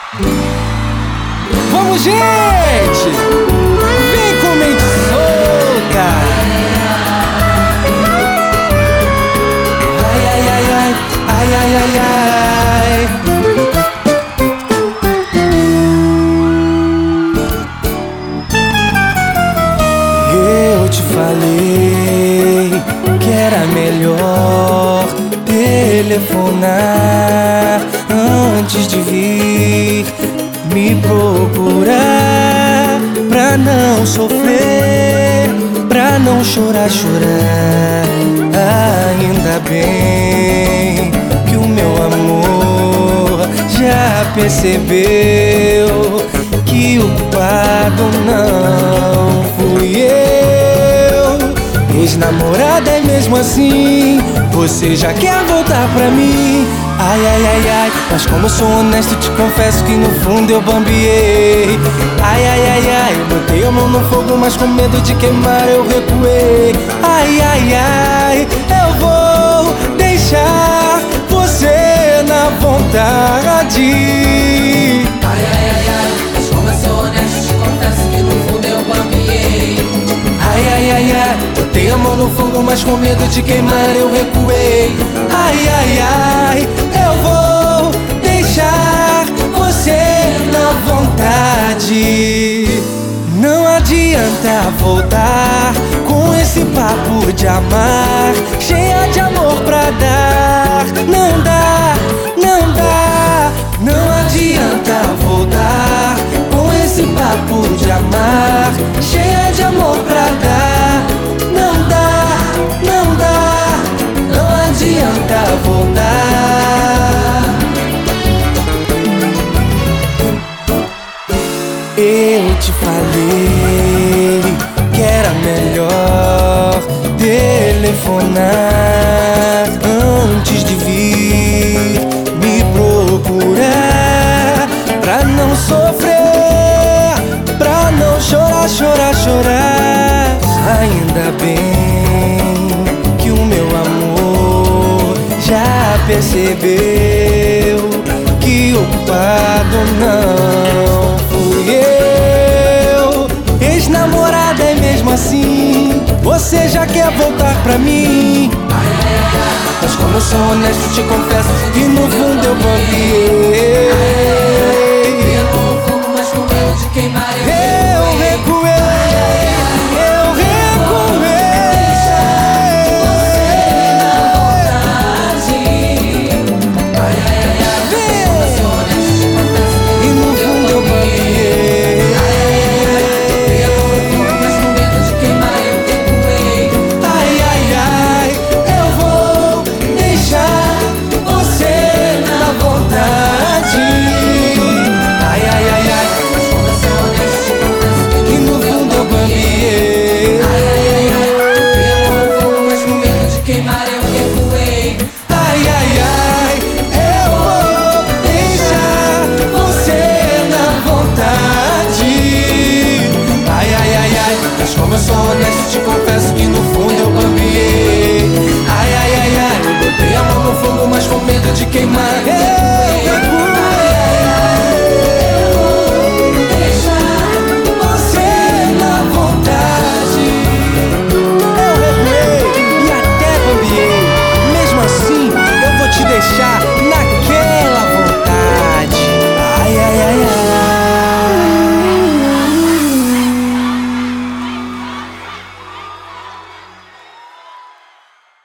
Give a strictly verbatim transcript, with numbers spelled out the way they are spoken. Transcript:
Vamos, gente! Vem com mente solta! Ai, ai, ai, ai, ai, ai, ai, ai. Eu te falei que era melhor telefonar antes de vir me procurar, pra não sofrer, pra não chorar, chorar. Ainda bem que o meu amor já percebeu que o culpado não fui eu. Ex-namorada é mesmo assim, você já quer voltar pra mim. Ai, ai, ai, ai, mas como eu sou honesto, te confesso que no fundo eu bambiei. Ai, ai, ai, ai, eu botei a mão no fogo, mas com medo de queimar eu recuei. Ai, ai, ai, eu vou deixar você na vontade. Ai, ai, ai, ai, mas como eu sou honesto, te confesso que no fundo eu bambiei. Ai, ai, ai, ai, botei a mão no fogo, mas com medo de queimar eu recuei. Ai, ai, ai, eu vou deixar você na vontade. Não adianta voltar com esse papo de amar, cheia de amor pra dar. Não dá, não dá. Não adianta voltar com esse papo de amar, cheia de amor pra dar. Não dá, não dá. Não adianta voltar. Eu te falei que era melhor telefonar antes de vir me procurar, pra não sofrer, pra não chorar, chorar, chorar. Ainda bem que o meu amor já percebeu que o culpado não fui eu. Ex-namorada é mesmo assim, você já quer voltar pra mim. Ai, ai, ai, Mas como eu sou honesto, te confesso